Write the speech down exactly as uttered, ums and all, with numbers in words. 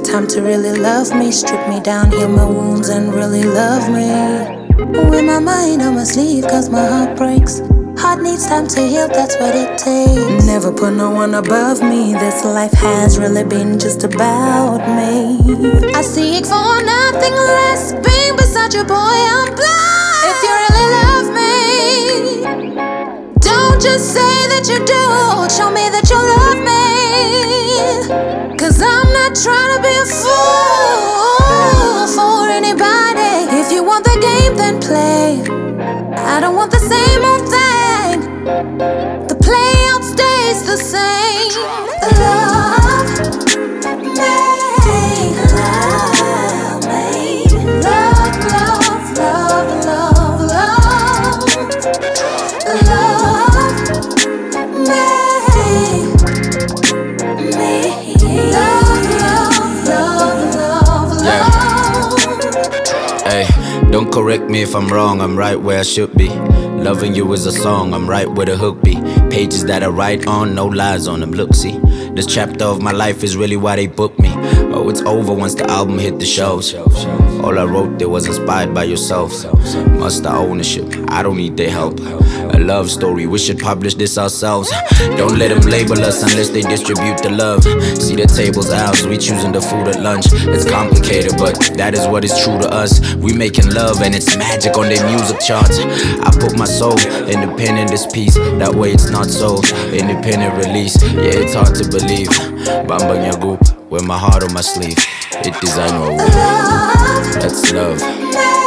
time to really love me. Strip me down, heal my wounds, and really love me. With my mind on my sleeve, cause my heart breaks. Heart needs time to heal, that's what it takes. Never put no one above me. This life has really been just about me. I seek for nothing less. Being beside you, boy, I'm blind. If you really love me, don't just say that you do. Show me that you love me. Cause I'm not trying to be a fool for anybody. If you want the game, then play. I don't want the same old thing. The playout stays the same. Love me, love me, love, love, love, love, love, love me, me, love, love, love, love, love. Hey, don't correct me if I'm wrong, I'm right where I should be. Loving you is a song, I'm right where the hook be. Pages that I write on, no lies on them. Look, see, this chapter of my life is really why they booked me. Oh, it's over once the album hit the shelves. All I wrote there was inspired by yourself. Must the ownership, I don't need their help. A love story, we should publish this ourselves. Don't let them label us unless they distribute the love. See the table's ours, we choosing the food at lunch. It's complicated, but that is what is true to us. We making love and it's magic on their music charts. I put my soul independent this piece, that way it's not so independent release. Yeah, it's hard to believe. Bambang Yagup, with my heart on my sleeve. It design what we. That's love.